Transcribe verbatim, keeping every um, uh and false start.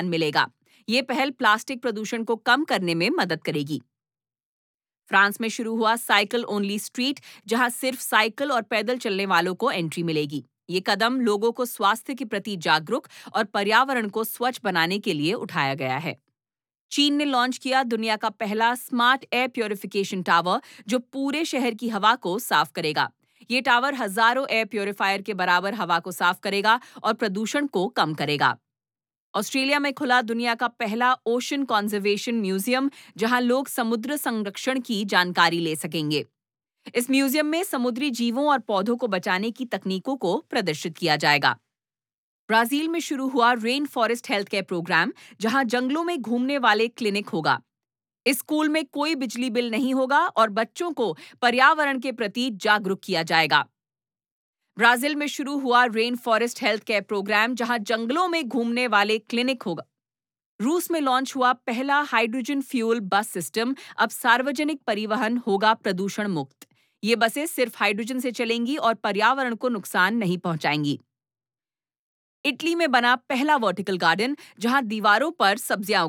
मिलेगा। ये पहल प्लास्टिक प्रदूषण को कम करने में मदद करेगी। फ्रांस में शुरू हुआ साइकिल ओनली स्ट्रीट, जहां सिर्फ साइकिल और पैदल चलने वालों को एंट्री मिलेगी। ये कदम लोगों को स्वास्थ्य के प्रति जागरूक और पर्यावरण को स्वच्छ बनाने के लिए उठाया गया है। चीन ने लॉन्च किया दुनिया का पहला स्मार्ट एयर प्यूरिफिकेशन टावर, जो पूरे शहर की हवा को साफ करेगा। ये टावर हजारों एयर प्यूरिफायर के बराबर हवा को साफ करेगा और प्रदूषण को कम करेगा। ऑस्ट्रेलिया में खुला दुनिया का पहला ओशन कंजर्वेशन म्यूजियम, जहां लोग समुद्र संरक्षण की जानकारी ले सकेंगे। इस म्यूजियम में समुद्री जीवों और पौधों को बचाने की तकनीकों को प्रदर्शित किया जाएगा। ब्राजील में शुरू हुआ rain forest health care program, जहां जंगलों में घूमने वाले क्लिनिक होगा। इस स्कूल में कोई बिजली बिल नहीं होगा और बच्चों को पर्यावरण के प्रति जागरूक किया जाएगा। ब्राजील में शुरू हुआ rain forest health care program, जहां जंगलों में घूमने वाले क्लिनिक होगा। रूस में लॉन्च हुआ पहला हाइड्रोजन फ्यूल बस सिस्टम, अब सार्वजनिक परिवहन होगा प्रदूषण मुक्त। ये बसें सिर्फ हाइड्रोजन से चलेंगी और पर्यावरण को नुकसान नहीं पहुंचाएंगी। इटली में बना पहला वर्टिकल गार्डन, जहां दीवारों पर सब्जियां